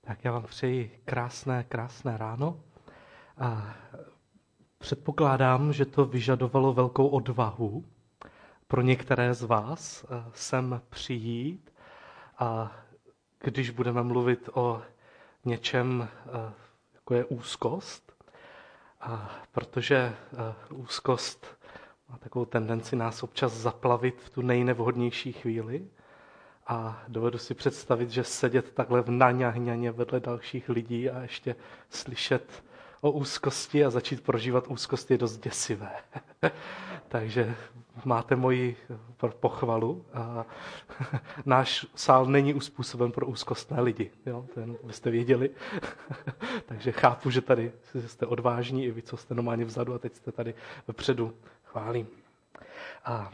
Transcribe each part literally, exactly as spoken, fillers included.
Tak já vám přeji krásné, krásné ráno. A předpokládám, že to vyžadovalo velkou odvahu pro některé z vás sem přijít. A když budeme mluvit o něčem, jako je úzkost, a protože úzkost má takovou tendenci nás občas zaplavit v tu nejnevhodnější chvíli, a dovedu si představit, že sedět takhle v naňahňaně vedle dalších lidí a ještě slyšet o úzkosti a začít prožívat úzkost je dost děsivé. Takže máte moji pochvalu. A náš sál není uspůsoben pro úzkostné lidi. Jo? To jen byste věděli. Takže chápu, že tady jste odvážní, i vy, co jste normálně vzadu a teď jste tady vepředu. Chválím. A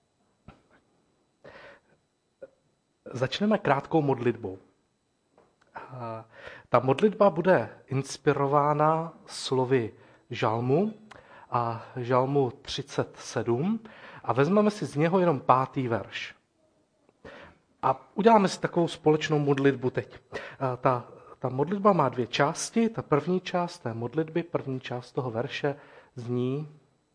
začneme krátkou modlitbou. A ta modlitba bude inspirována slovy žalmu a žalmu třicet sedm a vezmeme si z něho jenom pátý verš. A uděláme si takovou společnou modlitbu teď. A ta, ta modlitba má dvě části. Ta první část té modlitby, první část toho verše zní: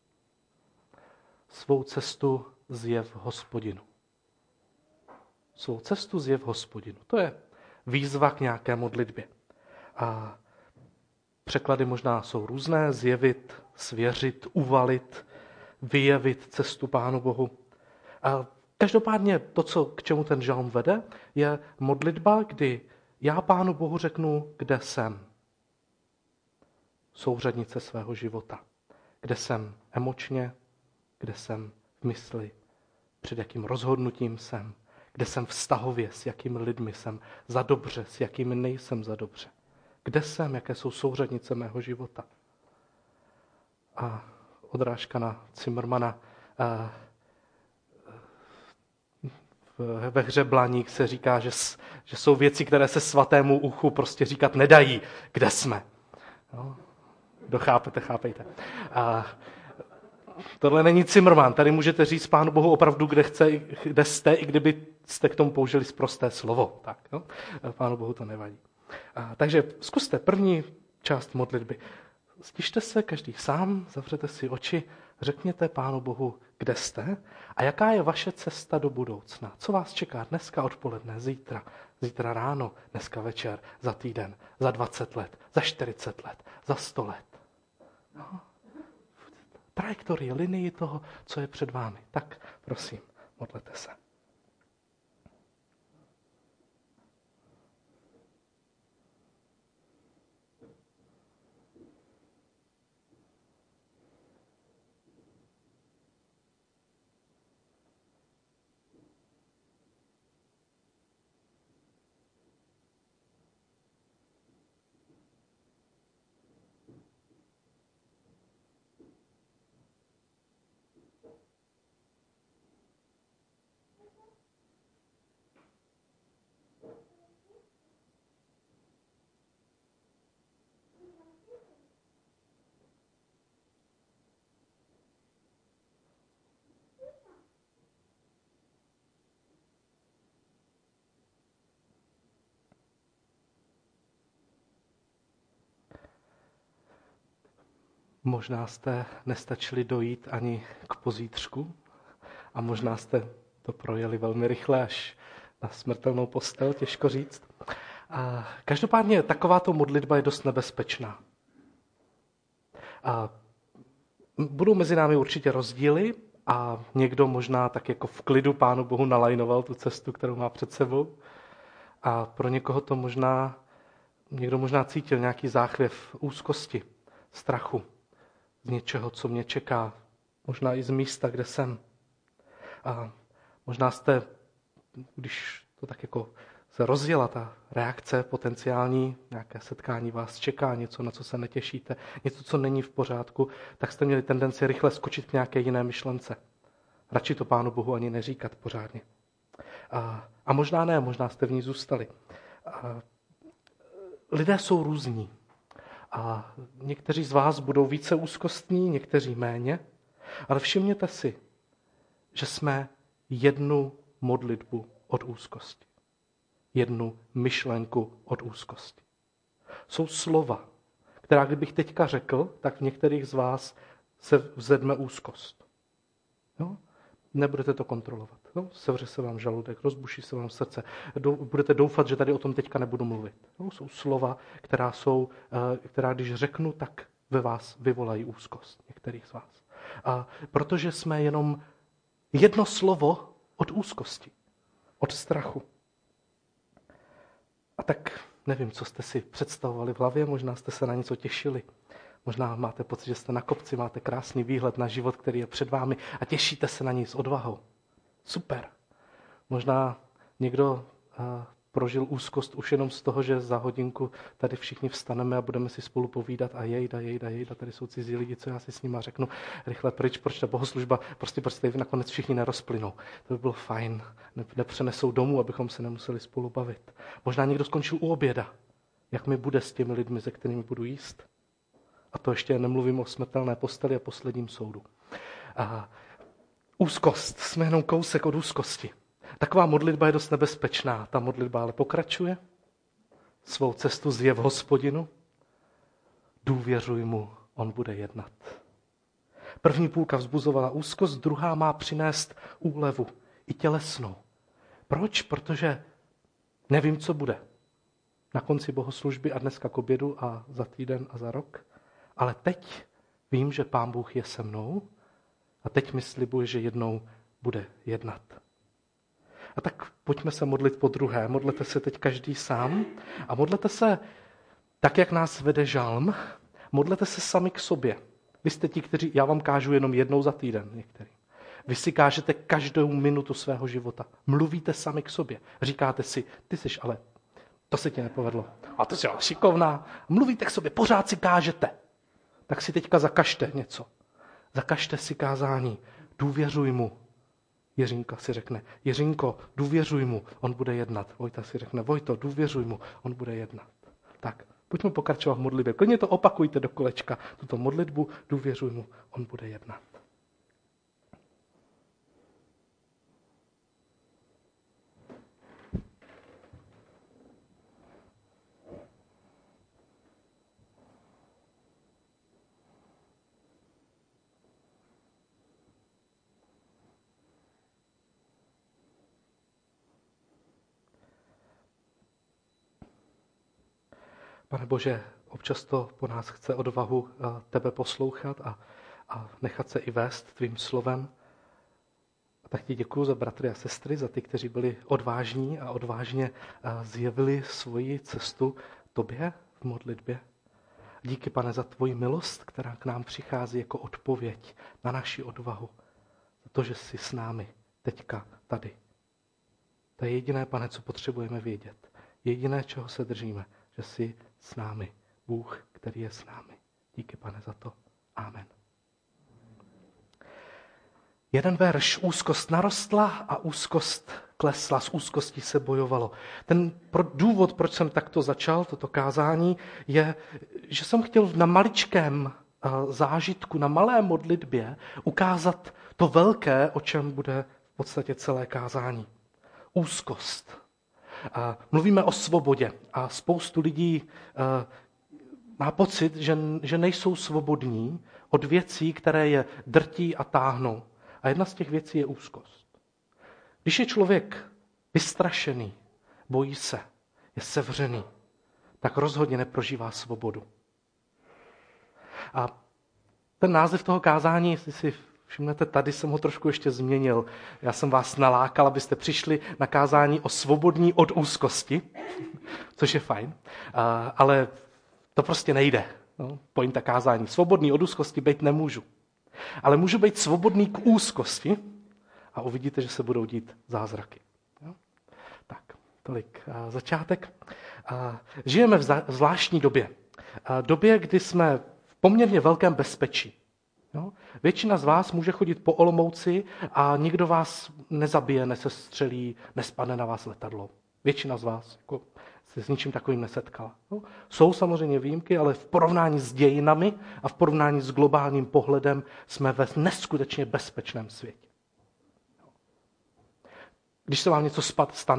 svou cestu zjev Hospodinu. Svou cestu zjev Hospodinu. To je výzva k nějaké modlitbě. A překlady možná jsou různé. Zjevit, svěřit, uvalit, vyjevit cestu Pánu Bohu. A každopádně to, co, k čemu ten žalm vede, je modlitba, kdy já Pánu Bohu řeknu, kde jsem. Souřadnice svého života. Kde jsem emočně, kde jsem v mysli, před jakým rozhodnutím jsem, kde jsem vztahově, s jakými lidmi jsem za dobře, s jakými nejsem za dobře. Kde jsem, jaké jsou souřadnice mého života. A odrážka na Zimmermana. Ve hře Blaník se říká, že, že jsou věci, které se svatému uchu prostě říkat nedají. Kde jsme? No, kdo chápete, chápejte. A tohle není Zimmerman. Tady můžete říct Pánu Bohu opravdu, kde, chce, kde jste, i kdyby jste k tomu použili sprosté slovo. Tak, no? Pánu Bohu to nevadí. A, takže zkuste první část modlitby. Stište se každý sám, zavřete si oči, řekněte Pánu Bohu, kde jste a jaká je vaše cesta do budoucna. Co vás čeká dneska odpoledne, zítra, zítra ráno, dneska večer, za týden, za dvacet let, za čtyřicet let, za sto let. No. Trajektorii, linii toho, co je před vámi. Tak prosím, modlete se. Možná jste nestačili dojít ani k pozítřku a možná jste to projeli velmi rychle až na smrtelnou postel, těžko říct. A každopádně takováto modlitba je dost nebezpečná. A budou mezi námi určitě rozdíly a někdo možná tak jako v klidu Pánu Bohu nalajnoval tu cestu, kterou má před sebou. A pro někoho to možná, někdo možná cítil nějaký záchvěv úzkosti, strachu z něčeho, co mě čeká, možná i z místa, kde jsem. A možná jste, když to tak jako se rozjela ta reakce potenciální, nějaké setkání vás čeká, něco, na co se netěšíte, něco, co není v pořádku, tak jste měli tendenci rychle skočit k nějaké jiné myšlence. Radši to Pánu Bohu ani neříkat pořádně. A, a možná ne, možná jste v ní zůstali. A lidé jsou různí. A někteří z vás budou více úzkostní, někteří méně, ale všimněte si, že jsme jednu modlitbu od úzkosti. jednu myšlenku od úzkosti. Jsou slova, která kdybych teďka řekl, tak v některých z vás se vzedme úzkost. Jo? Nebudete to kontrolovat. Jo? Sevře se vám žaludek, rozbuší se vám srdce. Budete doufat, že tady o tom teďka nebudu mluvit. Jo? Jsou slova, která, jsou, která když řeknu, tak ve vás vyvolají úzkost. Některých z vás. A protože jsme jenom jedno slovo od úzkosti, od strachu. A tak nevím, co jste si představovali v hlavě, možná jste se na něco těšili. Možná máte pocit, že jste na kopci, máte krásný výhled na život, který je před vámi a těšíte se na něj s odvahou. Super. Možná někdo uh, prožil úzkost už jenom z toho, že za hodinku tady všichni vstaneme a budeme si spolu povídat a jejda, jejda, jejda, tady jsou cizí lidi, co já si s nima řeknu, rychle pryč, proč ta bohoslužba, prostě prostě nakonec všichni nerozplynou. To by bylo fajn, nepřenesou domů, abychom se nemuseli spolu bavit. Možná někdo skončil u oběda. Jak mi bude s těmi lidmi, se kterými budu jíst? A to ještě nemluvím o smrtelné posteli a posledním soudu. A úzkost, jsme jenom kousek od úzkosti. Taková modlitba je dost nebezpečná. Ta modlitba ale pokračuje. Svou cestu zjev Hospodinu. Důvěřuj mu, on bude jednat. První půlka vzbuzovala úzkost, druhá má přinést úlevu, i tělesnou. Proč? Protože nevím, co bude. Na konci bohoslužby a dneska k obědu a za týden a za rok. Ale teď vím, že Pán Bůh je se mnou a teď mi slibuje, že jednou bude jednat. A tak pojďme se modlit po druhé. Modlete se teď každý sám a modlete se tak, jak nás vede žalm. Modlete se sami k sobě. Vy jste ti, kteří, já vám kážu jenom jednou za týden některým. Vy si kážete každou minutu svého života. Mluvíte sami k sobě. Říkáte si, ty jsi ale, to se ti nepovedlo. A ty jsi ale šikovná. Mluvíte k sobě, pořád si kážete. Tak si teďka zakažte něco. Zakažte si kázání. Důvěřuj mu. Jiřinka si řekne, Jiřinko, důvěřuj mu, on bude jednat. Vojta si řekne, Vojto, důvěřuj mu, on bude jednat. Tak, pojďme pokračovat v modlitbě. Klidně to opakujte do kolečka, tuto modlitbu, důvěřuj mu, on bude jednat. Pane Bože, občas to po nás chce odvahu tebe poslouchat a, a nechat se i vést tvým slovem. A tak ti děkuju za bratry a sestry, za ty, kteří byli odvážní a odvážně zjevili svoji cestu tobě v modlitbě. Díky, Pane, za tvoji milost, která k nám přichází jako odpověď na naši odvahu. Za to, že jsi s námi teďka tady. To je jediné, Pane, co potřebujeme vědět. Jediné, čeho se držíme, že jsi s námi. Bůh, který je s námi. Díky, Pane, za to. Amen. Jeden verš. Úzkost narostla a úzkost klesla. S úzkostí se bojovalo. Ten důvod, proč jsem takto začal, toto kázání, je, že jsem chtěl na maličkém zážitku, na malé modlitbě ukázat to velké, o čem bude v podstatě celé kázání. Úzkost. A mluvíme o svobodě a spoustu lidí má pocit, že, že nejsou svobodní od věcí, které je drtí a táhnou. A jedna z těch věcí je úzkost. Když je člověk vystrašený, bojí se, je sevřený, tak rozhodně neprožívá svobodu. A ten název toho kázání, jestli si všimnete, tady jsem ho trošku ještě změnil. Já jsem vás nalákal, abyste přišli na kázání o svobodní od úzkosti, což je fajn, ale to prostě nejde. No, pointa kázání. Svobodný od úzkosti být nemůžu. Ale můžu být svobodný k úzkosti a uvidíte, že se budou dít zázraky. Jo? Tak, tolik začátek. Žijeme v zvláštní době. Době, kdy jsme v poměrně velkém bezpečí. Jo? Většina z vás může chodit po Olomouci a nikdo vás nezabije, nesestřelí, nespadne na vás letadlo. Většina z vás jako, se s ničím takovým nesetkala. Jo? Jsou samozřejmě výjimky, ale v porovnání s dějinami a v porovnání s globálním pohledem jsme ve neskutečně bezpečném světě. Když se vám něco stane,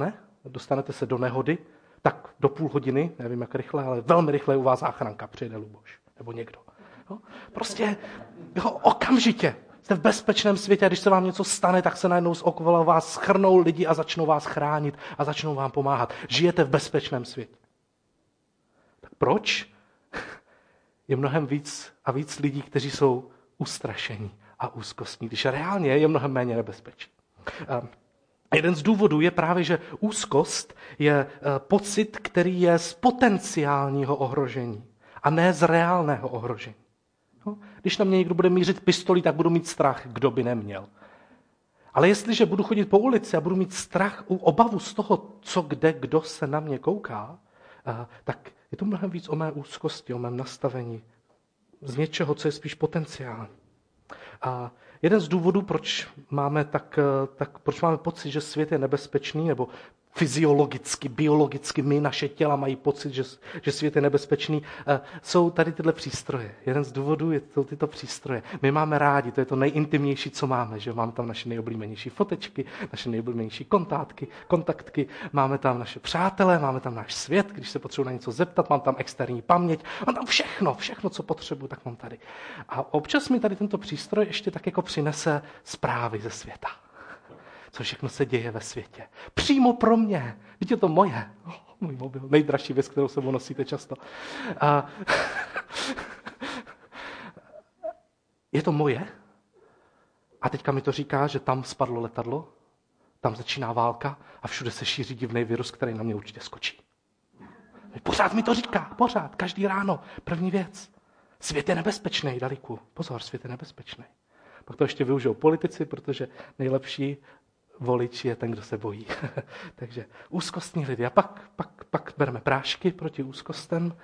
dostanete se do nehody, tak do půl hodiny, nevím jak rychle, ale velmi rychle u vás záchranka přijede Luboš, nebo někdo. Jo? Prostě jo, okamžitě jste v bezpečném světě a když se vám něco stane, tak se najednou z okolo vás schrnou lidi a začnou vás chránit a začnou vám pomáhat. Žijete v bezpečném světě. Tak proč? Je mnohem víc a víc lidí, kteří jsou ustrašení a úzkostní, když reálně je mnohem méně nebezpečí. Jeden z důvodů je právě, že úzkost je pocit, který je z potenciálního ohrožení a ne z reálného ohrožení. No, když na mě někdo bude mířit pistolí, tak budu mít strach, kdo by neměl. Ale jestliže budu chodit po ulici a budu mít strach, obavu z toho, co kde, kdo se na mě kouká, tak je to mnohem víc o mé úzkosti, o mém nastavení, z něčeho, co je spíš potenciální. A jeden z důvodů, proč máme, tak, tak, proč máme pocit, že svět je nebezpečný, nebo fyziologicky, biologicky my, naše těla mají pocit, že, že svět je nebezpečný, jsou tady tyhle přístroje. Jeden z důvodů je to, tyto přístroje. My máme rádi, to je to nejintimnější, co máme, že máme tam naše nejoblíbenější fotečky, naše nejoblíbenější kontaktky, kontaktky, máme tam naše přátelé, máme tam náš svět, když se potřebuji na něco zeptat, mám tam externí paměť, mám tam všechno, všechno, co potřebuji, tak mám tady. A občas mi tady tento přístroj ještě tak jako přinese zprávy ze světa. Co všechno se děje ve světě. Přímo pro mě. Víte, je to moje. Oh, můj mobil. Nejdražší věc, kterou sebou nosíte často. A je to moje. A teďka mi to říká, že tam spadlo letadlo, tam začíná válka a všude se šíří divný virus, který na mě určitě skočí. Pořád mi to říká. Pořád. Každý ráno. První věc. Svět je nebezpečný, Daliku. Pozor, svět je nebezpečný. Pak to ještě využijou politici, protože nejlepší volič je ten, kdo se bojí. Takže úzkostní lidé. A pak, pak, pak bereme prášky proti úzkostem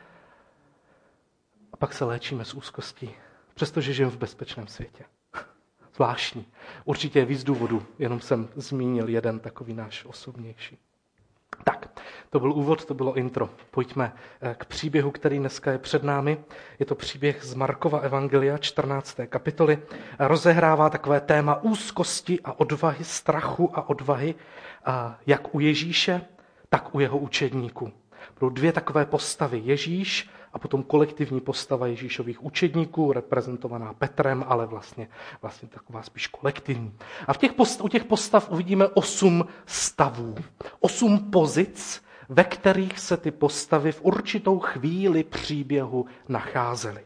a pak se léčíme z úzkostí, přestože žijeme v bezpečném světě. Zvláštní. Určitě je víc důvodů, jenom jsem zmínil jeden takový náš osobnější. Tak, to byl úvod, to bylo intro. Pojďme k příběhu, který dneska je před námi. Je to příběh z Markova evangelia, čtrnácté kapitoly. Rozehrává takové téma úzkosti a odvahy, strachu a odvahy, a jak u Ježíše, tak u jeho učedníků. Budou dvě takové postavy. Ježíš a potom kolektivní postava Ježíšových učedníků, reprezentovaná Petrem, ale vlastně, vlastně taková spíš kolektivní. A v těch postav, u těch postav uvidíme osm stavů, osm pozic, ve kterých se ty postavy v určitou chvíli příběhu nacházely.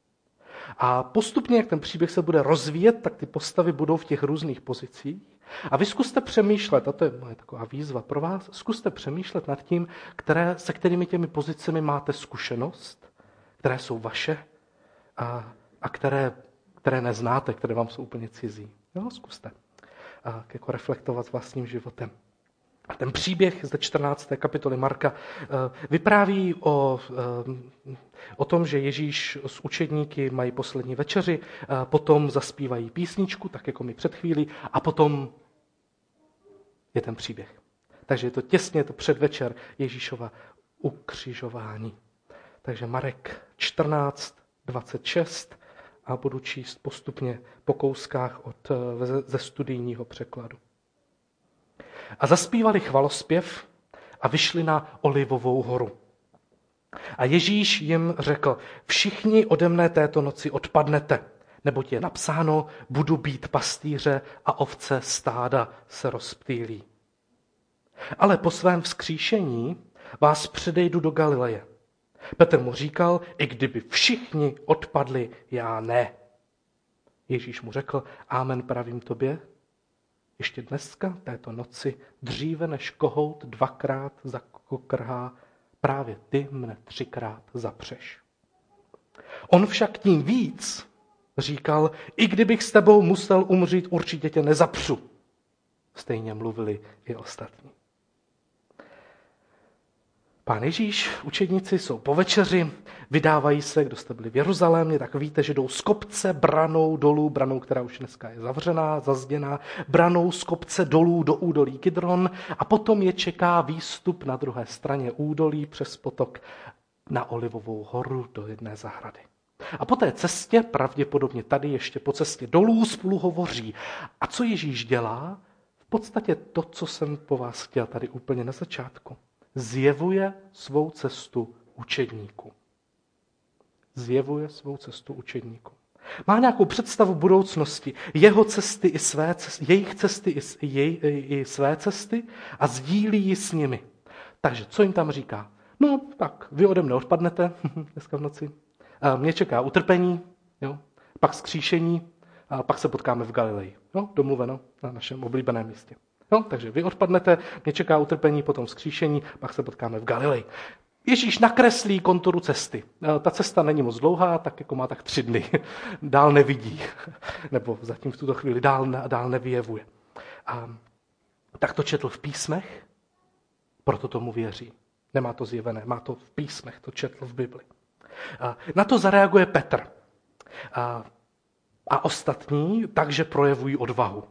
A postupně, jak ten příběh se bude rozvíjet, tak ty postavy budou v těch různých pozicích. A vy zkuste přemýšlet, a to je moje taková výzva pro vás, zkuste přemýšlet nad tím, které, se kterými těmi pozicemi máte zkušenost, které jsou vaše a, a které, které neznáte, které vám jsou úplně cizí. Jo, zkuste a, jako reflektovat s vlastním životem. A ten příběh ze čtrnácté kapitoly Marka vypráví o, o tom, že Ježíš s učedníky mají poslední večeři, potom zaspívají písničku, tak jako my před chvílí, a potom je ten příběh. Takže je to těsně, je to předvečer Ježíšova ukřižování. Takže Marek čtrnáct dvacet šest a budu číst postupně po kouskách od, ze studijního překladu. A zaspívali chvalospěv a vyšli na Olivovou horu. A Ježíš jim řekl, všichni ode mne této noci odpadnete, neboť je napsáno, budu být pastýře a ovce stáda se rozptýlí. Ale po svém vzkříšení vás předejdu do Galileje. Petr mu říkal, i kdyby všichni odpadli, já ne. Ježíš mu řekl, amen pravím tobě, ještě dneska, této noci, dříve než kohout dvakrát zakokrhá, právě ty mne třikrát zapřeš. On však tím víc říkal, i kdybych s tebou musel umřít, určitě tě nezapřu. Stejně mluvili i ostatní. Pán Ježíš, učedníci jsou po večeři, vydávají se, kdo jste byli v Jeruzalémě, tak víte, že jdou z kopce branou dolů, branou, která už dneska je zavřená, zazděná, branou z kopce dolů do údolí Kidron a potom je čeká výstup na druhé straně údolí přes potok na Olivovou horu do jedné zahrady. A po té cestě, pravděpodobně tady ještě po cestě dolů, spolu hovoří. A co Ježíš dělá? V podstatě to, co jsem po vás chtěl tady úplně na začátku. Zjevuje svou cestu učedníku. Zjevuje svou cestu učedníku. Má nějakou představu budoucnosti, jeho cesty i své cesty, jejich cesty i, jej, i své cesty a sdílí ji s nimi. Takže co jim tam říká? No tak, vy ode mne odpadnete dneska v noci. Mě čeká utrpení, jo? Pak vzkříšení a pak se potkáme v Galileji. No, domluveno na našem oblíbeném místě. No, takže vy odpadnete, mě čeká utrpení, potom vzkříšení, pak se potkáme v Galileji. Ježíš nakreslí konturu cesty. Ta cesta není moc dlouhá, tak jako má tak tři dny. Dál nevidí, nebo zatím v tuto chvíli dál, dál nevyjevuje. A tak to četl v písmech, proto tomu věří. Nemá to zjevené, má to v písmech, to četl v Bibli. A na to zareaguje Petr. A, a ostatní takže projevují odvahu.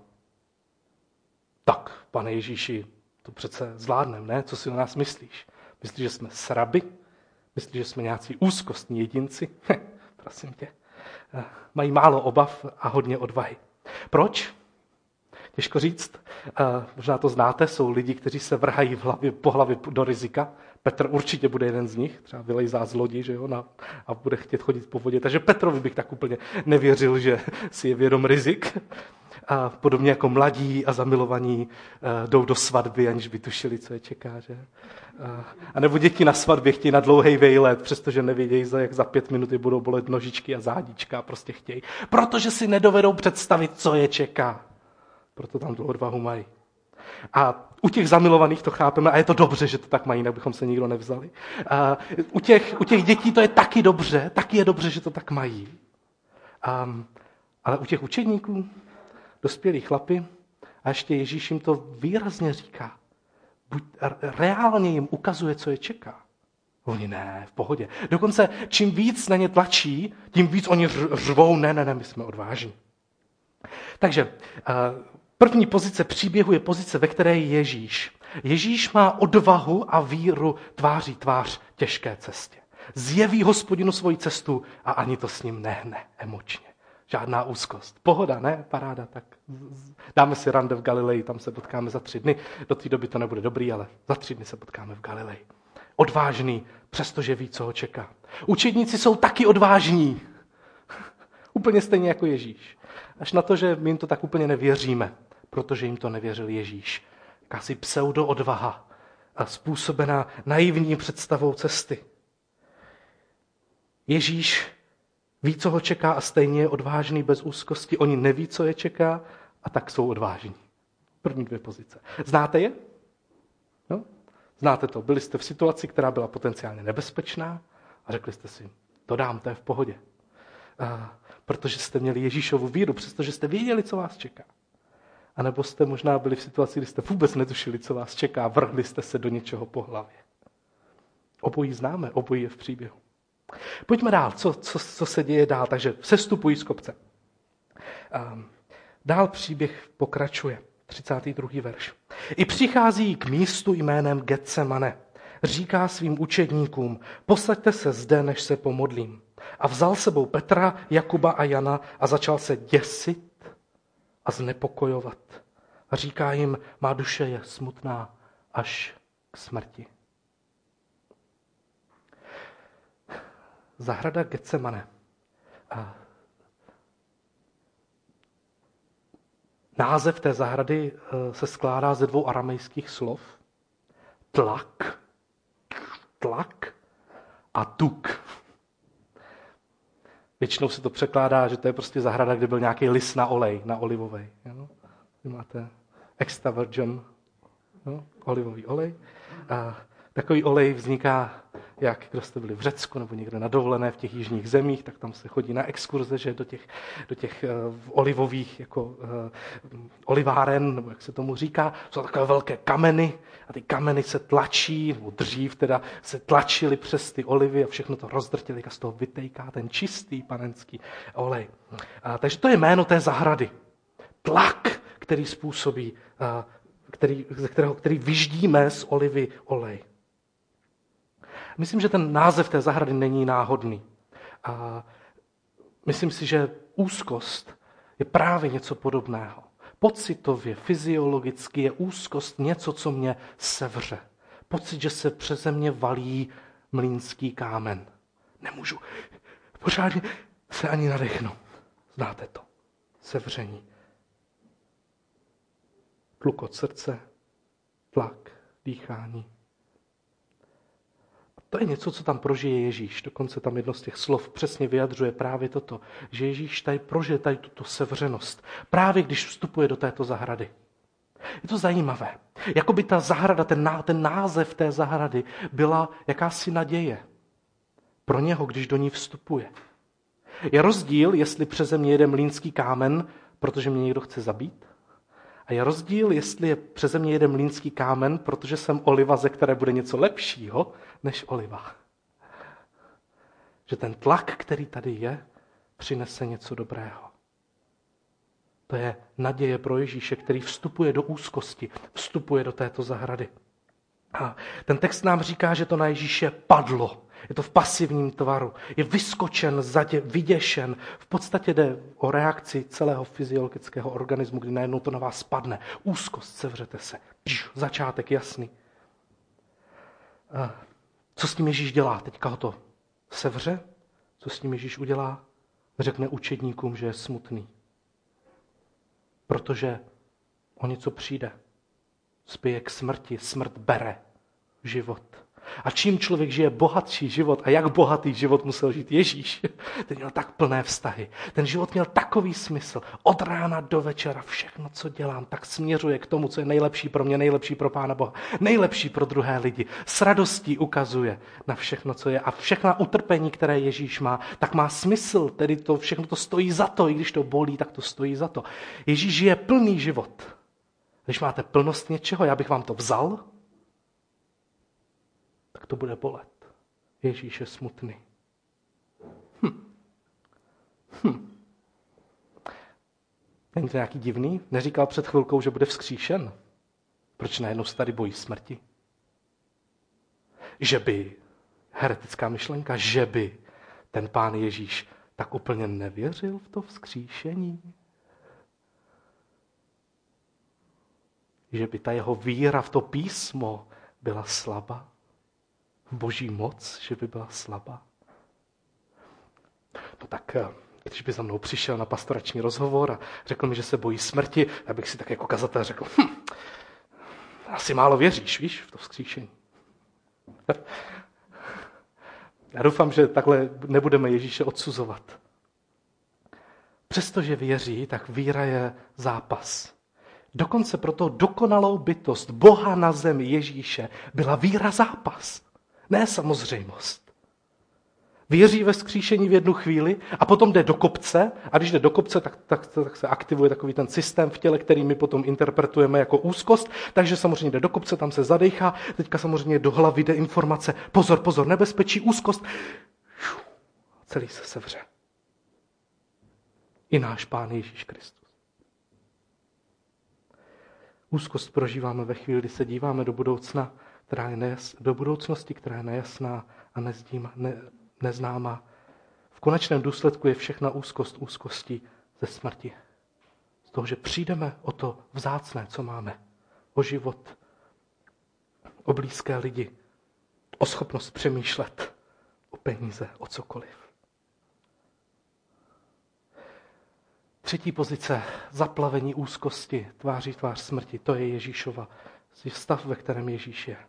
Tak, pane Ježíši, to přece zvládneme, ne? Co si o nás myslíš? Myslíš, že jsme sraby? Myslíš, že jsme nějací úzkostní jedinci? Prosím tě. Mají málo obav a hodně odvahy. Proč? Těžko říct. Možná to znáte, jsou lidi, kteří se vrhají v hlavě, po hlavě do rizika. Petr určitě bude jeden z nich, třeba vylejzá z lodi, že jo, na, a bude chtět chodit po vodě. Takže Petrovi bych tak úplně nevěřil, že si je vědom rizik. A podobně jako mladí a zamilovaní uh, jdou do svatby, aniž by tušili, co je čeká. Že? Uh, a nebo děti na svatbě chtějí na dlouhý vejlet, přestože nevědějí, jak za pět minut je budou bolet nožičky a zádička, prostě chtějí. Protože si nedovedou představit, co je čeká. Proto tam tu odvahu mají. A u těch zamilovaných to chápeme a je to dobře, že to tak mají, jinak bychom se nikdo nevzali. A u těch, u těch dětí to je taky dobře, taky je dobře, že to tak mají. Um, ale u těch učedníků, dospělí chlapi, a ještě Ježíš jim to výrazně říká, buď reálně jim ukazuje, co je čeká. Oni ne, v pohodě. Dokonce čím víc na ně tlačí, tím víc oni řvou, ne, ne, ne, my jsme odvážní. Takže první pozice příběhu je pozice, ve které je Ježíš. Ježíš má odvahu a víru tváří tvář těžké cestě. Zjeví Hospodinu svoji cestu a ani to s ním nehne emočně. Žádná úzkost. Pohoda, ne? Paráda, tak dáme si rande v Galileji, tam se potkáme za tři dny. Do té doby to nebude dobrý, ale za tři dny se potkáme v Galileji. Odvážný, přestože ví, co ho čeká. Učedníci jsou taky odvážní. Úplně stejně jako Ježíš. Až na to, že my jim to tak úplně nevěříme, protože jim to nevěřil Ježíš. Jakási pseudo-odvaha a způsobená naivní představou cesty. Ježíš ví, co ho čeká a stejně je odvážný bez úzkosti. Oni neví, co je čeká a tak jsou odvážní. První dvě pozice. Znáte je? No? Znáte to. Byli jste v situaci, která byla potenciálně nebezpečná a řekli jste si, to dám, to je v pohodě. A protože jste měli Ježíšovu víru, přestože jste věděli, co vás čeká. A nebo jste možná byli v situaci, kdy jste vůbec netušili, co vás čeká, vrhli jste se do něčeho po hlavě. Obojí známe, obojí je v příběhu. Pojďme dál, co, co, co se děje dál. Takže sestupují z kopce. Um, dál příběh pokračuje. třicátý druhý verš. I přichází k místu jménem Getsemane. Říká svým učedníkům, posaďte se zde, než se pomodlím. A vzal sebou Petra, Jakuba a Jana a začal se děsit a znepokojovat. A říká jim, má duše je smutná až k smrti. Zahrada Getsemane. A název té zahrady se skládá ze dvou aramejských slov. Tlak, tlak a tuk. Většinou se to překládá, že to je prostě zahrada, kde byl nějaký lis na olej, na olivový. Vy máte extra virgin, no, olivový olej. A takový olej vzniká, jak kdo jste byli v Řecku nebo někde na dovolené v těch jižních zemích, tak tam se chodí na exkurze, že do těch, do těch uh, olivových jako, uh, oliváren, nebo jak se tomu říká, jsou takové velké kameny a ty kameny se tlačí, nebo dřív teda se tlačily přes ty olivy a všechno to rozdrtili a z toho vytejká ten čistý panenský olej. A, takže to je jméno té zahrady. Tlak, který způsobí, uh, který, ze kterého, který vyždíme z olivy olej. Myslím, že ten název té zahrady není náhodný. A myslím si, že úzkost je právě něco podobného. Pocitově, fyziologicky je úzkost něco, co mě sevře. Pocit, že se přeze mě valí mlýnský kámen. Nemůžu pořádně se ani nadechnout. Znáte to? Sevření. Tlukot srdce, tlak, dýchání. A to je něco, co tam prožije Ježíš. Dokonce tam jedno z těch slov přesně vyjadřuje právě toto, že Ježíš tady prožije tady tuto sevřenost. Právě když vstupuje do této zahrady. Je to zajímavé. Jakoby ta zahrada, ten, ná, ten název té zahrady byla jakási naděje pro něho, když do ní vstupuje. Je rozdíl, jestli přeze mě jede mlýnský kámen, protože mě někdo chce zabít. A je rozdíl, jestli je přeze mě jede mlýnský kámen, protože jsem oliva, ze které bude něco lepšího než oliva. Že ten tlak, který tady je, přinese něco dobrého. To je naděje pro Ježíše, který vstupuje do úzkosti, vstupuje do této zahrady. A ten text nám říká, že to na Ježíše padlo. Je to v pasivním tvaru. Je vyskočen, zadě, vyděšen. V podstatě jde o reakci celého fyziologického organismu, kdy najednou to na vás spadne. Úzkost, sevřete se. Pš, začátek jasný. A co s tím Ježíš dělá? Teďka ho to sevře. Co s tím Ježíš udělá? Řekne učedníkům, že je smutný. Protože o něco přijde. Spěje k smrti. Smrt bere život. A čím člověk žije bohatší život a jak bohatý život musel žít Ježíš, ten měl tak plné vztahy. Ten život měl takový smysl. Od rána do večera všechno, co dělám, tak směřuje k tomu, co je nejlepší pro mě, nejlepší pro Pána Boha, nejlepší pro druhé lidi. S radostí ukazuje na všechno, co je. A všechna utrpení, které Ježíš má, tak má smysl. Tedy to všechno to stojí za to. I když to bolí, tak to stojí za to. Ježíš žije plný život. Když máte plnost něčeho, já bych vám to vzal, tak to bude bolet. Ježíš je smutný. Hm. Hm. Není to nějaký divný? Neříkal před chvilkou, že bude vzkříšen? Proč najednou se tady bojí smrti? Že by, heretická myšlenka, že by ten Pán Ježíš tak úplně nevěřil v to vzkříšení? Že by ta jeho víra v to písmo byla slabá? Boží moc, že by byla slabá. No tak, když by za mnou přišel na pastorační rozhovor a řekl mi, že se bojí smrti, já bych si tak jako kazatel řekl, hm, asi málo věříš, víš, v to vzkříšení. Já doufám, že takhle nebudeme Ježíše odsuzovat. Přestože věří, tak víra je zápas. Dokonce pro to dokonalou bytost Boha na zemi Ježíše byla víra zápas. Ne samozřejmost. Věří ve vzkříšení v jednu chvíli a potom jde do kopce a když jde do kopce, tak, tak, tak se aktivuje takový ten systém v těle, který my potom interpretujeme jako úzkost, takže samozřejmě jde do kopce, tam se zadechá, teďka samozřejmě do hlavy jde informace, pozor, pozor, nebezpečí, úzkost. Celý se sevře. I náš Pán Ježíš Kristus. Úzkost prožíváme ve chvíli, kdy se díváme do budoucna, která je nejas, do budoucnosti, která je nejasná a nezdím, ne, neznámá. V konečném důsledku je všechna úzkost úzkostí ze smrti. Z toho, že přijdeme o to vzácné, co máme. O život, o blízké lidi, o schopnost přemýšlet, o peníze, o cokoliv. Třetí pozice, zaplavení úzkosti, tváří tvář smrti, to je Ježíšova. Je stav, ve kterém Ježíš je.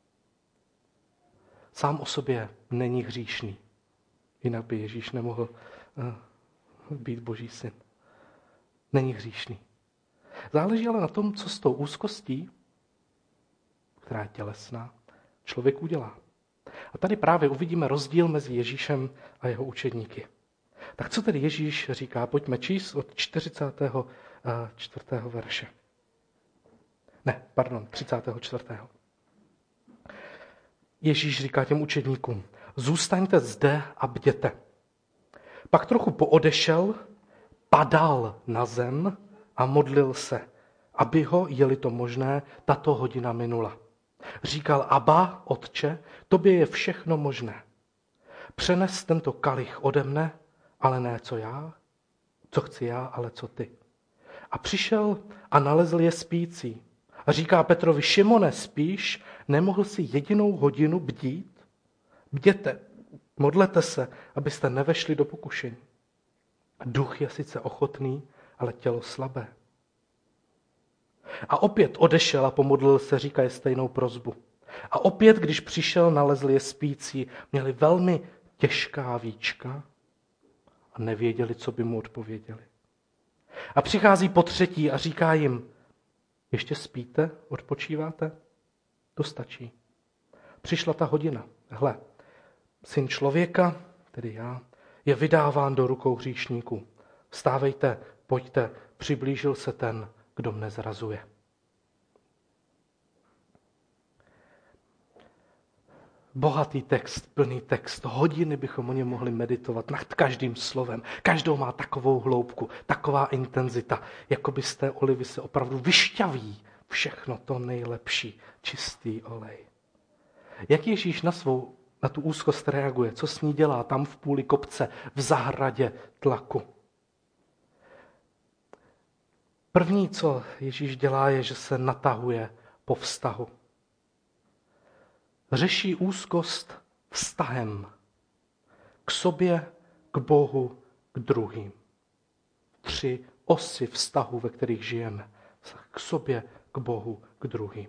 Sám o sobě není hříšný. Jinak by Ježíš nemohl uh, být Boží syn. Není hříšný. Záleží ale na tom, co s tou úzkostí, která je tělesná, člověk udělá. A tady právě uvidíme rozdíl mezi Ježíšem a jeho učedníky. Tak co tedy Ježíš říká? Pojďme číst od čtyřicátého čtvrtého verše. Ne, pardon, třicátého čtvrtého Ježíš říká těm učedníkům, zůstaňte zde a bděte. Pak trochu poodešel, padal na zem a modlil se, aby ho, je-li to možné, tato hodina minula. Říkal, Abba, Otče, tobě je všechno možné. Přenes tento kalich ode mne, ale ne co já, co chci já, ale co ty. A přišel a nalezl je spící. A říká Petrovi, Šimone, spíš? Nemohl si jedinou hodinu bdít? Bděte, modlete se, abyste nevešli do pokušení. Duch je sice ochotný, ale tělo slabé. A opět odešel a pomodlil se, říká je stejnou prosbu. A opět, když přišel, nalezl je spící, měli velmi těžká víčka a nevěděli, co by mu odpověděli. A přichází po třetí a říká jim, ještě spíte, odpočíváte? To stačí. Přišla ta hodina. Hle, syn člověka, tedy já, je vydáván do rukou hříšníků. Vstávejte, pojďte, přiblížil se ten, kdo mne zrazuje. Bohatý text, plný text, hodiny bychom o něm mohli meditovat nad každým slovem. Každou má takovou hloubku, taková intenzita, jako by z té olivy se opravdu vyšťaví všechno to nejlepší, čistý olej. Jak Ježíš na svou, na tu úzkost reaguje, co s ní dělá tam v půli kopce, v zahradě tlaku. První, co Ježíš dělá, je, že se natahuje po vztahu. Řeší úzkost vztahem k sobě, k Bohu, k druhým. Tři osy vztahu, ve kterých žijeme. K sobě, k Bohu, k druhým.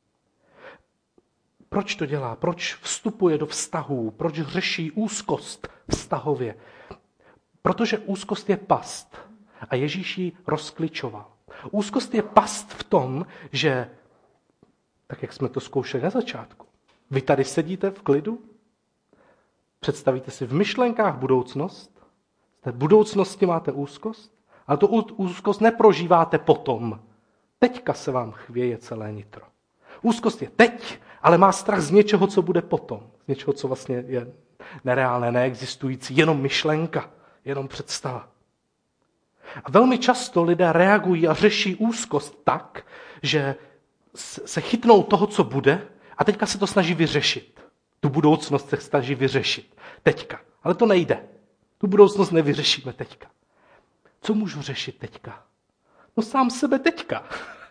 Proč to dělá? Proč vstupuje do vztahů? Proč řeší úzkost vztahově? Protože úzkost je past a Ježíš ji rozkličoval. Úzkost je past v tom, že, tak jak jsme to zkoušeli na začátku, vy tady sedíte v klidu, představíte si v myšlenkách budoucnost, z té budoucnosti máte úzkost, ale tu úzkost neprožíváte potom. Teďka se vám chvěje celé nitro. Úzkost je teď, ale má strach z něčeho, co bude potom. Z něčeho, co vlastně je nereálné, neexistující, jenom myšlenka, jenom představa. A velmi často lidé reagují a řeší úzkost tak, že se chytnou toho, co bude, a teďka se to snaží vyřešit. Tu budoucnost se snaží vyřešit. Teďka. Ale to nejde. Tu budoucnost nevyřešíme teďka. Co můžu řešit teďka? No sám sebe teďka.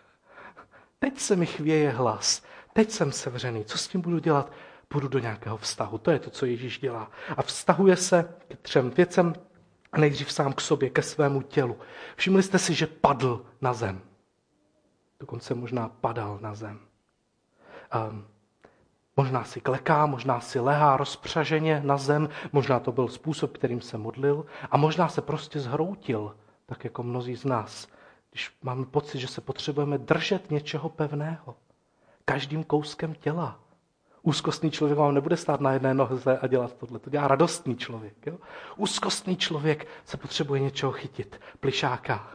Teď se mi chvěje hlas. Teď jsem sevřený. Co s tím budu dělat? Půjdu do nějakého vztahu. To je to, co Ježíš dělá. A vztahuje se k třem věcem. A nejdřív sám k sobě, ke svému tělu. Všimli jste si, že padl na zem. Dokonce možná padal na zem. Um, možná si kleká, možná si lehá rozpřaženě na zem, možná to byl způsob, kterým se modlil a možná se prostě zhroutil, tak jako mnozí z nás, když máme pocit, že se potřebujeme držet něčeho pevného. Každým kouskem těla. Úzkostný člověk vám nebude stát na jedné noze a dělat tohle. To dělá radostný člověk. Jo? Úzkostný člověk se potřebuje něčeho chytit. Plišáka.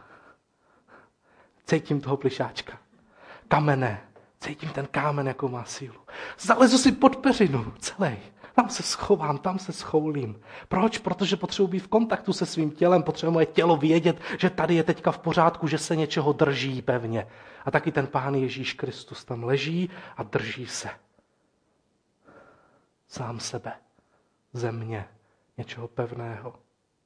Cítím toho plišáčka. Kamene. Cítím ten kámen, jakou má sílu. Zalezu si pod peřinu celý. Tam se schovám, tam se schoulím. Proč? Protože potřebuji být v kontaktu se svým tělem, potřebuje moje tělo vědět, že tady je teďka v pořádku, že se něčeho drží pevně. A taky ten Pán Ježíš Kristus tam leží a drží se. Sám sebe, země, něčeho pevného.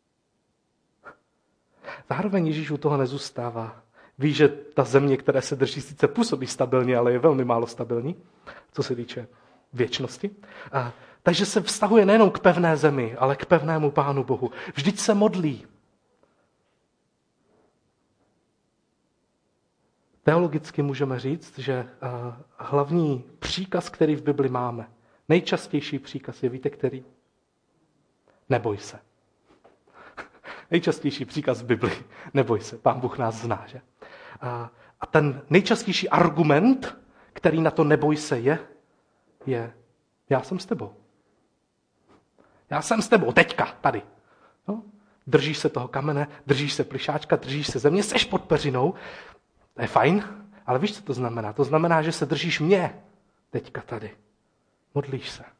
Zároveň Ježíš u toho nezůstává. Ví, že ta země, která se drží, sice působí stabilně, ale je velmi málo stabilní, co se týče věčnosti. A, takže se vztahuje nejenom k pevné zemi, ale k pevnému Pánu Bohu. Vždyť se modlí. Teologicky můžeme říct, že hlavní příkaz, který v Bibli máme, nejčastější příkaz je, víte který? Neboj se. Nejčastější příkaz v Bibli, neboj se, Pán Bůh nás zná, že? A, a ten nejčastější argument, který na to neboj se je, je, já jsem s tebou. Já jsem s tebou, teďka, tady. No? Držíš se toho kamene, držíš se plišáčka, držíš se země, seš pod peřinou, to je fajn, ale víš, co to znamená? To znamená, že se držíš mě, teďka tady. Modlíš se.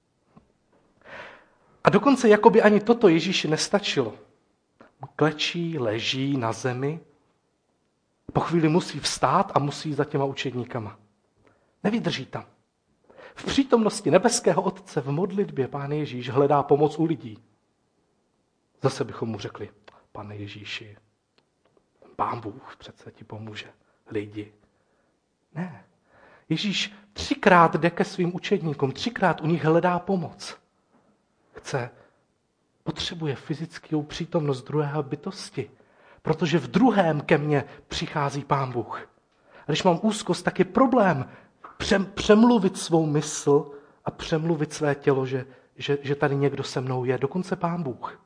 A dokonce jakoby ani toto Ježíši nestačilo. Klečí, leží na zemi, po chvíli musí vstát a musí za těma učedníkama. Nevydrží tam. V přítomnosti nebeského Otce v modlitbě Pán Ježíš hledá pomoc u lidí. Zase bychom mu řekli, Pane Ježíši, Pán Bůh přece ti pomůže. Lidi. Ne. Ježíš třikrát jde ke svým učedníkům, třikrát u nich hledá pomoc. Chce, potřebuje fyzickou přítomnost druhé bytosti, protože v druhém ke mně přichází Pán Bůh. A když mám úzkost, tak je problém přemluvit svou mysl a přemluvit své tělo, že, že, že tady někdo se mnou je, dokonce Pán Bůh.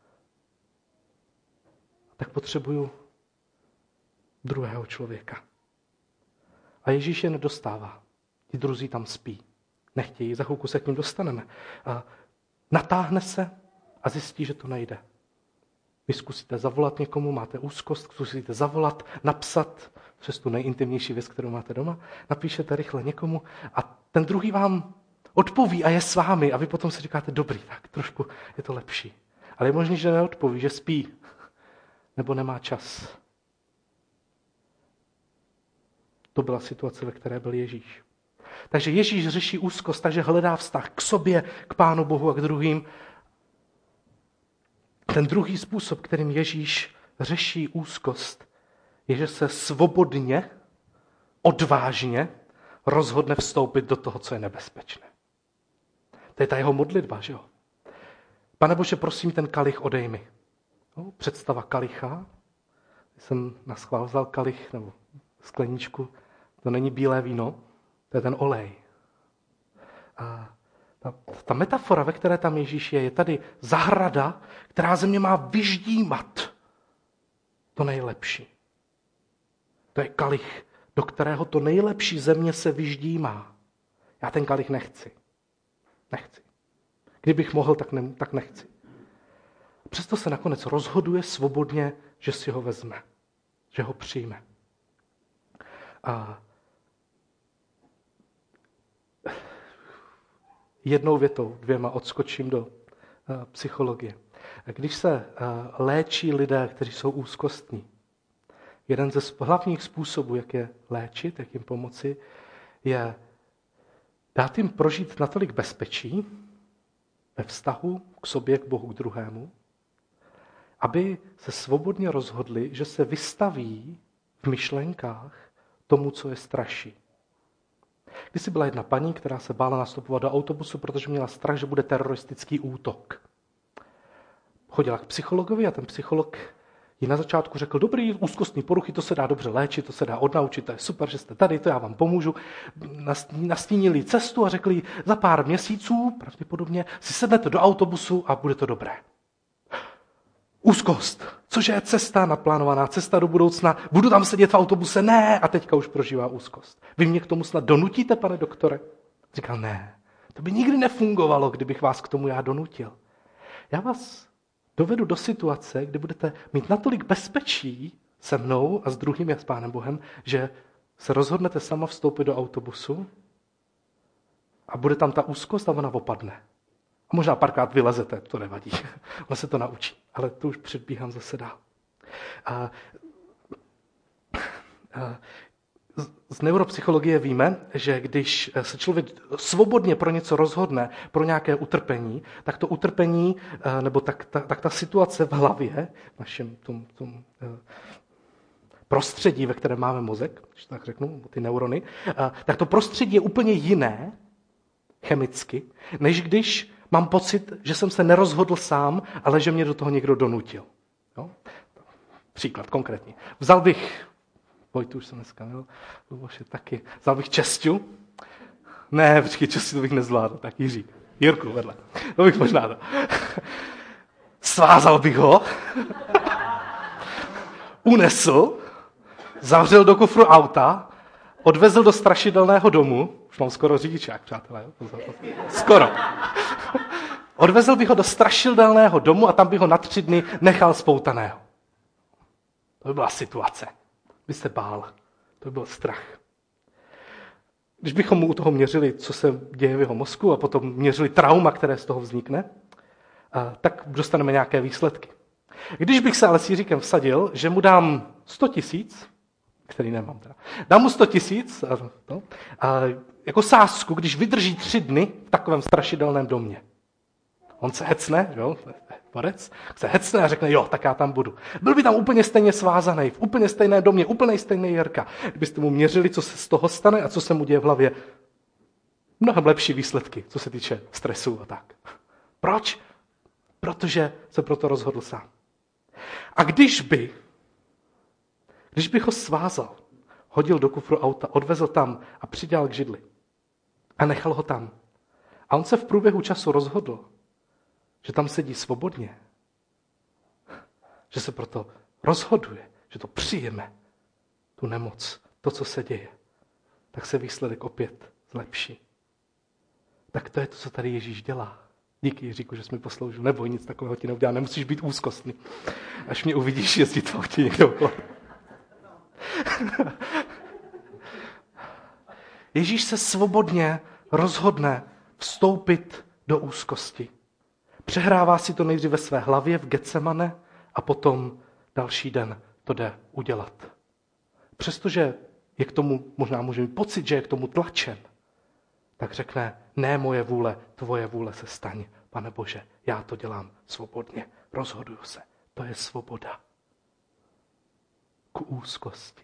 Tak potřebuju druhého člověka. A Ježíš je nedostává. Ti druzí tam spí. Nechtějí, za chvilku se k ním dostaneme. A natáhne se a zjistí, že to nejde. Vy zkusíte zavolat někomu, máte úzkost, zkusíte zavolat, napsat, přes tu nejintimnější věc, kterou máte doma, napíšete rychle někomu a ten druhý vám odpoví a je s vámi a vy potom si říkáte, dobrý, tak trošku je to lepší. Ale je možné, že neodpoví, že spí nebo nemá čas. To byla situace, ve které byl Ježíš. Takže Ježíš řeší úzkost, takže hledá vztah k sobě, k Pánu Bohu a k druhým. Ten druhý způsob, kterým Ježíš řeší úzkost, je, že se svobodně, odvážně rozhodne vstoupit do toho, co je nebezpečné. To je ta jeho modlitba, že jo? Pane Bože, prosím, ten kalich odej mi. No, představa kalicha. Jsem naschvál vzal kalich nebo skleničku. To není bílé víno, to je ten olej. A ta, ta metafora, ve které tam Ježíš je, je tady zahrada, která ze mě má vyždímat to nejlepší. To je kalich, do kterého to nejlepší ze mě se vyždímá. Já ten kalich nechci. Nechci. Kdybych mohl, tak, ne, tak nechci. Přesto se nakonec rozhoduje svobodně, že si ho vezme, že ho přijme. A jednou větou, dvěma odskočím do uh, psychologie. Když se uh, léčí lidé, kteří jsou úzkostní, jeden ze hlavních způsobů, jak je léčit, jak jim pomoci, je dát jim prožít natolik bezpečí ve vztahu k sobě, k Bohu, k druhému, aby se svobodně rozhodli, že se vystaví v myšlenkách tomu, co je straší. Kdysi byla jedna paní, která se bála nastupovat do autobusu, protože měla strach, že bude teroristický útok. Chodila k psychologovi a ten psycholog jí na začátku řekl, dobrý, úzkostní poruchy, to se dá dobře léčit, to se dá odnaučit, to je super, že jste tady, to já vám pomůžu. Nastínili cestu a řekli, za pár měsíců, pravděpodobně, si sednete do autobusu a bude to dobré. Úzkost, což je cesta, naplánovaná cesta do budoucna, budu tam sedět v autobuse, ne, a teďka už prožívá úzkost. Vy mě k tomu snad donutíte, pane doktore? Říkal, ne, to by nikdy nefungovalo, kdybych vás k tomu já donutil. Já vás dovedu do situace, kdy budete mít natolik bezpečí se mnou a s druhým, jak s Pánem Bohem, že se rozhodnete sama vstoupit do autobusu a bude tam ta úzkost a ona opadne. A možná párkrát vylezete, to nevadí. Ona se to naučí, ale to už předbíhám zase dál. A, a, z neuropsychologie víme, že když se člověk svobodně pro něco rozhodne, pro nějaké utrpení, tak to utrpení, nebo tak ta, tak ta situace v hlavě, v našem tom, tom prostředí, ve kterém máme mozek, když tak řeknu, ty neurony, tak to prostředí je úplně jiné, chemicky, než když mám pocit, že jsem se nerozhodl sám, ale že mě do toho někdo donutil. Jo? Příklad konkrétní. Vzal bych, Vojtu už jsem dneska měl, Luboše taky, vzal bych Česťu. Ne, počkej, Česťu to bych nezvládl, tak Jiří. Jirku vedle. To bych možná to. Svázal bych ho, unesl, zavřel do kufru auta, odvezl do strašidelného domu, už mám skoro řidičák, přátelé, jo? Skoro. Odvezl bych ho do strašidelného domu a tam bych ho na tři dny nechal spoutaného. To by byla situace. By se bál. To by byl strach. Když bychom mu u toho měřili, co se děje v jeho mozku a potom měřili trauma, které z toho vznikne, tak dostaneme nějaké výsledky. Když bych se ale s Jiříkem vsadil, že mu dám sto tisíc, který nemám teda, dám mu sto tisíc no, a jako sázku, když vydrží tři dny v takovém strašidelném domě. On se hecne, jo, borec, se hecne a řekne, jo, tak já tam budu. Byl by tam úplně stejně svázaný, v úplně stejné domě, úplně stejný Jirka. Kdybyste mu měřili, co se z toho stane a co se mu děje v hlavě, mnohem lepší výsledky, co se týče stresu a tak. Proč? Protože se proto rozhodl sám. A když by, když bych ho svázal, hodil do kufru auta, odvezl tam a přidělal k židli a nechal ho tam. A on se v průběhu času rozhodl, že tam sedí svobodně, že se proto rozhoduje, že to přijeme, tu nemoc, to, co se děje, tak se výsledek opět zlepší. Tak to je to, co tady Ježíš dělá. Díky Jiříku, že jsi mi posloužil. Neboj, nic takového ti neudělá. Nemusíš být úzkostný. Až mě uvidíš jezdit v autě někdo okolo. Ježíš se svobodně rozhodne vstoupit do úzkosti. Přehrává si to nejdřív ve své hlavě v Getsemane a potom další den to jde udělat. Přestože je k tomu, možná může mít pocit, že je k tomu tlačen, tak řekne, ne moje vůle, tvoje vůle se staň. Pane Bože, já to dělám svobodně, rozhoduju se. To je svoboda k úzkosti.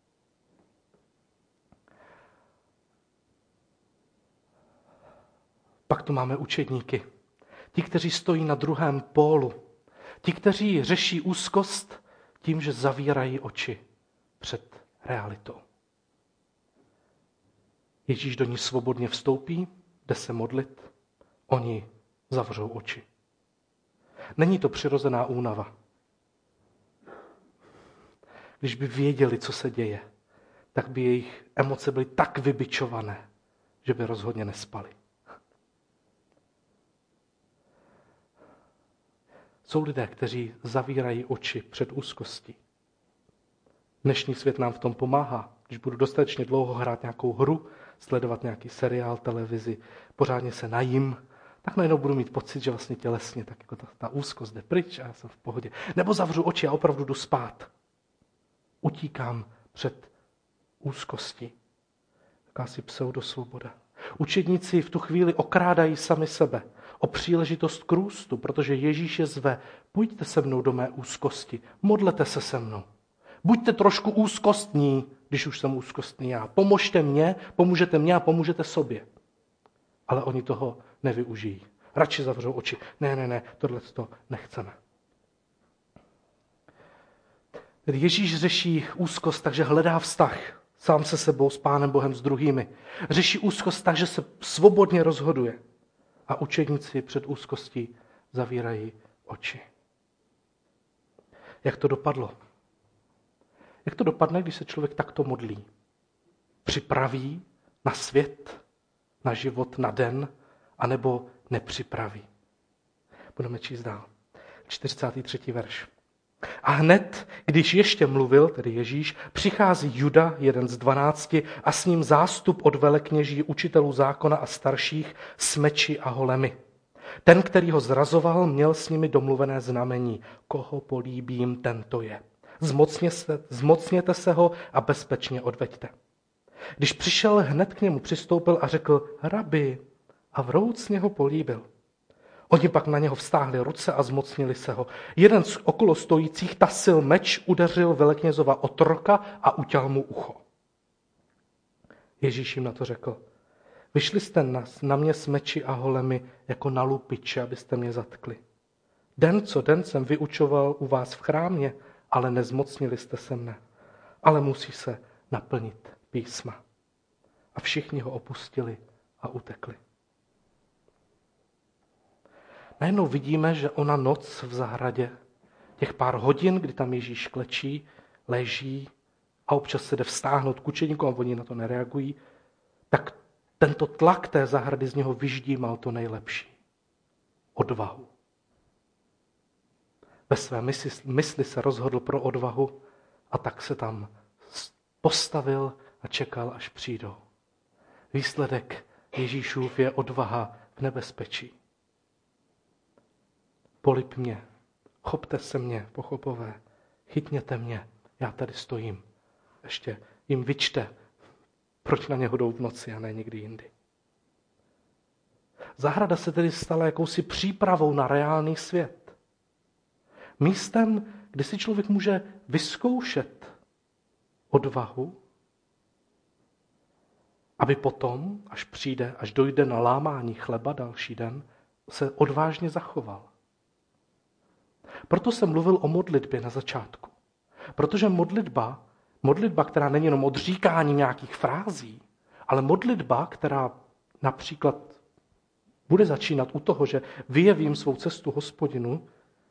Pak tu máme učedníky. Ti, kteří stojí na druhém pólu. Ti, kteří řeší úzkost tím, že zavírají oči před realitou. Ježíš do ní svobodně vstoupí, jde se modlit, oni zavřou oči. Není to přirozená únava. Když by věděli, co se děje, tak by jejich emoce byly tak vybičované, že by rozhodně nespali. Jsou lidé, kteří zavírají oči před úzkostí. Dnešní svět nám v tom pomáhá. Když budu dostatečně dlouho hrát nějakou hru, sledovat nějaký seriál, televizi, pořádně se najím, tak najednou budu mít pocit, že vlastně tělesně tak jako ta, ta úzkost jde pryč a já jsem v pohodě. Nebo zavřu oči a opravdu jdu spát. Utíkám před úzkostí. Jakási pseudosvoboda. Učedníci v tu chvíli okrádají sami sebe o příležitost k růstu, protože Ježíš je zve. Pojďte se mnou do mé úzkosti, modlete se se mnou. Buďte trošku úzkostní, když už jsem úzkostný já. Pomožte mě, pomůžete mě a pomůžete sobě. Ale oni toho nevyužijí. Radši zavřou oči. Ne, ne, ne, tohle to nechceme. Tedy Ježíš řeší úzkost, takže hledá vztah sám se sebou, s Pánem Bohem, s druhými. Řeší úzkost tak, že se svobodně rozhoduje. A učedníci před úzkostí zavírají oči. Jak to dopadlo? Jak to dopadne, když se člověk takto modlí? Připraví na svět, na život, na den, anebo nepřipraví? Budeme číst dál. čtyřicátý třetí verš. A hned, když ještě mluvil, tedy Ježíš, přichází Juda, jeden z dvanácti, a s ním zástup od velekněží, učitelů zákona a starších, s meči a holemi. Ten, který ho zrazoval, měl s nimi domluvené znamení. Koho políbím, tento je. Zmocně se, zmocněte se ho a bezpečně odveďte. Když přišel, hned k němu přistoupil a řekl, rabi, a vroucně ho políbil. Oni pak na něho vztáhli ruce a zmocnili se ho. Jeden z okolo stojících tasil meč, udeřil veleknězova otroka a uťal mu ucho. Ježíš jim na to řekl, vyšli jste na, na mě s meči a holemi jako na lupiče, abyste mě zatkli. Den co den jsem vyučoval u vás v chrámě, ale nezmocnili jste se mne. Ale musí se naplnit písma. A všichni ho opustili a utekli. Najednou vidíme, že ona noc v zahradě, těch pár hodin, kdy tam Ježíš klečí, leží a občas se jde vztáhnout k učeníkům a oni na to nereagují, tak tento tlak té zahrady z něho vyždímal to nejlepší. Odvahu. Ve své mysli, mysli se rozhodl pro odvahu a tak se tam postavil a čekal, až přijdou. Výsledek Ježíšův je odvaha v nebezpečí. Polib mě, chopte se mě, pochopové, chytněte mě, já tady stojím. Ještě jim vyčte, proč na něho jdou v noci a ne někdy jindy. Zahrada se tedy stala jakousi přípravou na reálný svět. Místem, kde si člověk může vyzkoušet odvahu, aby potom, až přijde, až dojde na lámání chleba další den, se odvážně zachoval. Proto jsem mluvil o modlitbě na začátku. Protože modlitba, modlitba, která není jenom odříkáním nějakých frází, ale modlitba, která například bude začínat u toho, že vyjevím svou cestu Hospodinu,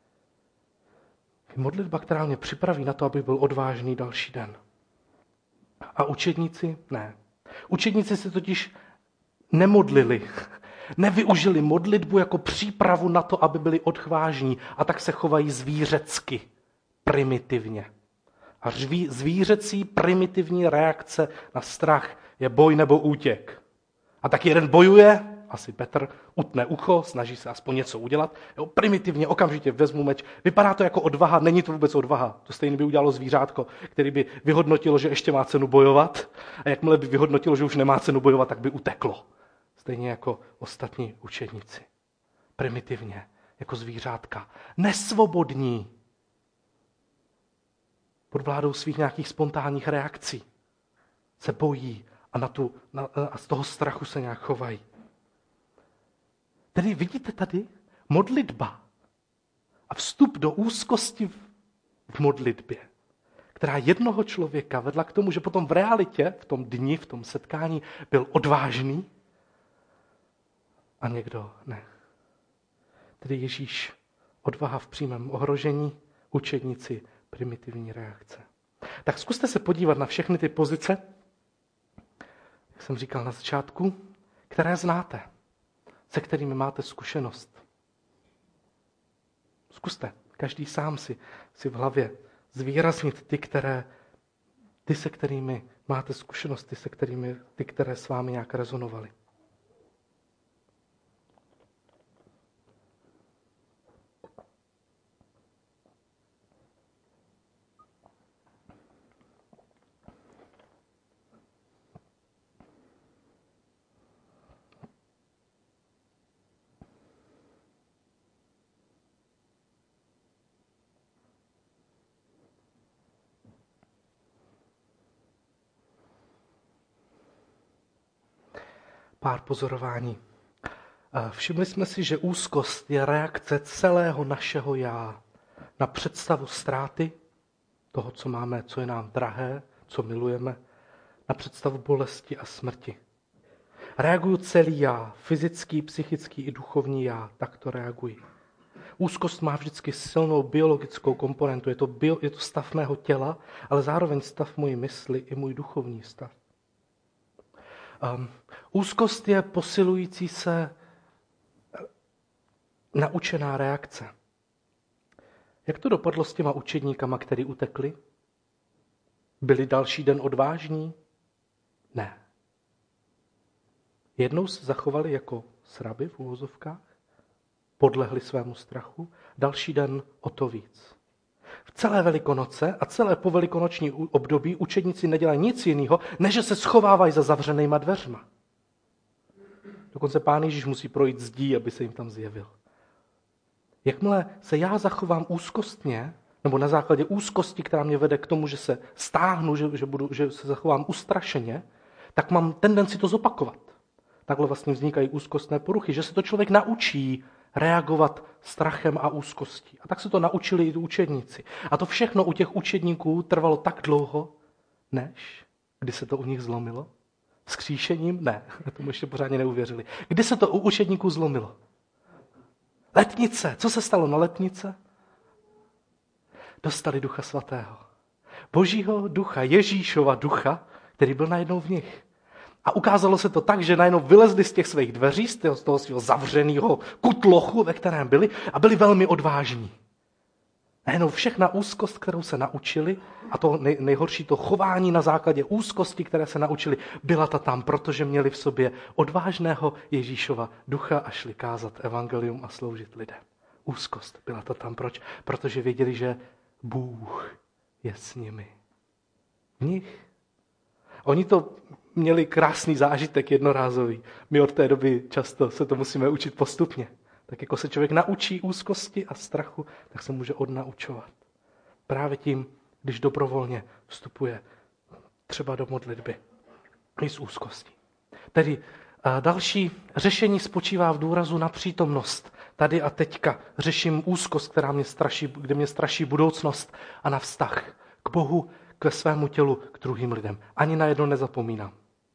je modlitba, která mě připraví na to, abych byl odvážný další den. A učedníci ne. Učedníci se totiž nemodlili, nevyužili modlitbu jako přípravu na to, aby byli odvážní, a tak se chovají zvířecky, primitivně. A zvířecí primitivní reakce na strach je boj nebo útěk. A tak jeden bojuje, asi Petr utne ucho, snaží se aspoň něco udělat. Jo, primitivně, okamžitě vezmu meč. Vypadá to jako odvaha, není to vůbec odvaha. To stejně by udělalo zvířátko, který by vyhodnotilo, že ještě má cenu bojovat. A jakmile by vyhodnotilo, že už nemá cenu bojovat, tak by uteklo. Stejně jako ostatní učedníci. Primitivně, jako zvířátka. Nesvobodní. Pod vládou svých nějakých spontánních reakcí. Se bojí a, na tu, na, a z toho strachu se nějak chovají. Tedy vidíte tady modlitba a vstup do úzkosti v modlitbě, která jednoho člověka vedla k tomu, že potom v realitě, v tom dni, v tom setkání byl odvážný a někdo ne. Tedy Ježíš odvaha v přímém ohrožení, učedníci primitivní reakce. Tak zkuste se podívat na všechny ty pozice, jak jsem říkal na začátku, které znáte, se kterými máte zkušenost. Zkuste, každý sám si, si v hlavě zvýraznit ty, které, ty, se kterými máte zkušenost, ty, se kterými, ty, které s vámi nějak rezonovaly. Pár pozorování. Všimli jsme si, že úzkost je reakce celého našeho já na představu ztráty, toho, co máme, co je nám drahé, co milujeme, na představu bolesti a smrti. Reaguju celý já, fyzický, psychický i duchovní já, tak to reaguji. Úzkost má vždycky silnou biologickou komponentu, je to, bio, je to stav mého těla, ale zároveň stav mojí mysli i můj duchovní stav. Um, úzkost je posilující se naučená reakce. Jak to dopadlo s těma učedníkama, kteří utekli? Byli další den odvážní? Ne. Jednou se zachovali jako sraby v uvozovkách, podlehli svému strachu, další den o to víc. V celé Velikonoce a celé povelikonoční období učedníci nedělají nic jiného, než že se schovávají za zavřenýma dveřma. Dokonce Pán Ježíš musí projít zdí, aby se jim tam zjevil. Jakmile se já zachovám úzkostně, nebo na základě úzkosti, která mě vede k tomu, že se stáhnu, že, že, budu, že se zachovám ustrašeně, tak mám tendenci to zopakovat. Takhle vlastně vznikají úzkostné poruchy, že se to člověk naučí reagovat strachem a úzkostí. A tak se to naučili i učedníci. A to všechno u těch učedníků trvalo tak dlouho, než kdy se to u nich zlomilo. Vzkříšením? Ne, tomu ještě pořádně neuvěřili. Kdy se to u učedníků zlomilo? Letnice. Co se stalo na letnice? Dostali Ducha Svatého. Božího ducha, Ježíšova ducha, který byl najednou v nich. A ukázalo se to tak, že najednou vylezli z těch svých dveří, z toho, z toho svého zavřeného kutlochu, ve kterém byli, a byli velmi odvážní. Najednou všechna úzkost, kterou se naučili, a to nej, nejhorší to chování na základě úzkosti, které se naučili, byla ta tam, protože měli v sobě odvážného Ježíšova ducha a šli kázat evangelium a sloužit lidem. Úzkost byla ta tam. Proč? Protože věděli, že Bůh je s nimi. V nich. Oni to měli krásný zážitek jednorázový. My od té doby často se to musíme učit postupně. Tak jako se člověk naučí úzkosti a strachu, tak se může odnaučovat. Právě tím, když dobrovolně vstupuje třeba do modlitby i z úzkosti. Tedy další řešení spočívá v důrazu na přítomnost. Tady a teďka řeším úzkost, která mě straší, kde mě straší budoucnost a na vztah k Bohu, k svému tělu, k druhým lidem. Ani na jedno nezapomínám.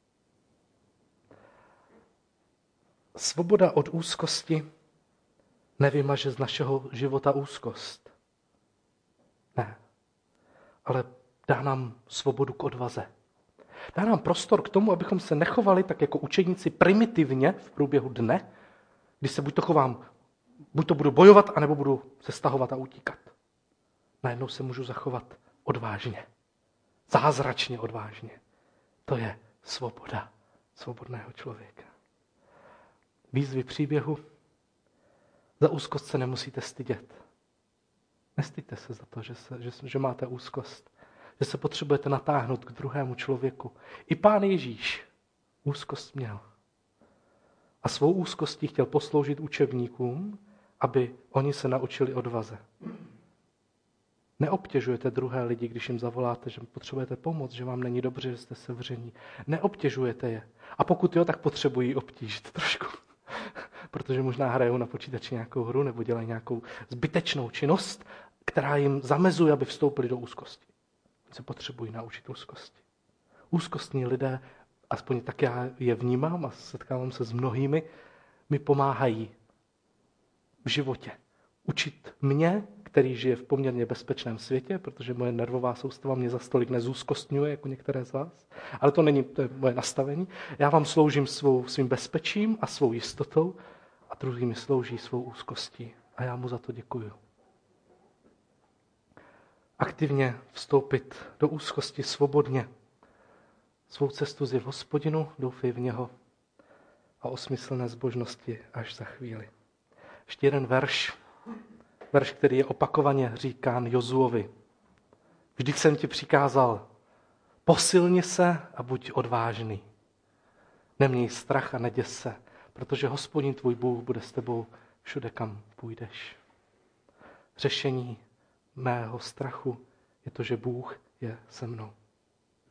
Svoboda od úzkosti nevymaže z našeho života úzkost. Ne. Ale dá nám svobodu k odvaze. Dá nám prostor k tomu, abychom se nechovali tak jako učedníci primitivně v průběhu dne, kdy se buď to chovám, buď to budu bojovat, anebo budu se stahovat a utíkat. Najednou se můžu zachovat odvážně. Zázračně odvážně. To je svoboda svobodného člověka. Výzvy příběhu. Za úzkost se nemusíte stydět. Nestyďte se za to, že, se, že, že máte úzkost. Že se potřebujete natáhnout k druhému člověku. I Pán Ježíš úzkost měl. A svou úzkostí chtěl posloužit učebníkům, aby oni se naučili odvaze. Neobtěžujete druhé lidi, když jim zavoláte, že potřebujete pomoc, že vám není dobře, že jste sevření. Neobtěžujete je. A pokud jo, tak potřebují obtížit trošku. Protože možná hrajou na počítači nějakou hru nebo dělají nějakou zbytečnou činnost, která jim zamezuje, aby vstoupili do úzkosti. Se potřebují naučit úzkosti. Úzkostní lidé, aspoň tak já je vnímám a setkávám se s mnohými, mi pomáhají v životě. Učit mě, který žije v poměrně bezpečném světě, protože moje nervová soustava mě za stolik nezúzkostňuje, jako některé z vás, ale to není to je moje nastavení. Já vám sloužím svou, svým bezpečím a svou jistotou a druhý mi slouží svou úzkostí. A já mu za to děkuju. Aktivně vstoupit do úzkosti svobodně. Svou cestu zjev Hospodinu, doufej v něho a o smyslné zbožnosti až za chvíli. Ještě jeden verš, verš, který je opakovaně říkán Jozuovi. Vždyť jsem ti přikázal, posilni se a buď odvážný. Neměj strach a neděs se, protože Hospodin tvůj Bůh bude s tebou všude, kam půjdeš. Řešení mého strachu je to, že Bůh je se mnou.